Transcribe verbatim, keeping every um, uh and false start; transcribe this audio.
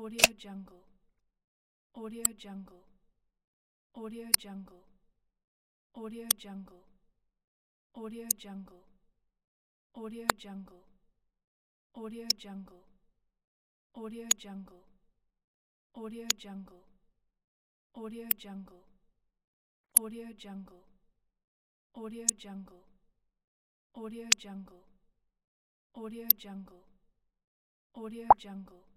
Audio Jungle, Audio Jungle, Audio Jungle, Audio Jungle, Audio Jungle, Audio Jungle, Audio Jungle, Audio Jungle, Audio Jungle, Audio Jungle, Audio Jungle, Audio Jungle, Audio Jungle, Audio Jungle, Audio Jungle.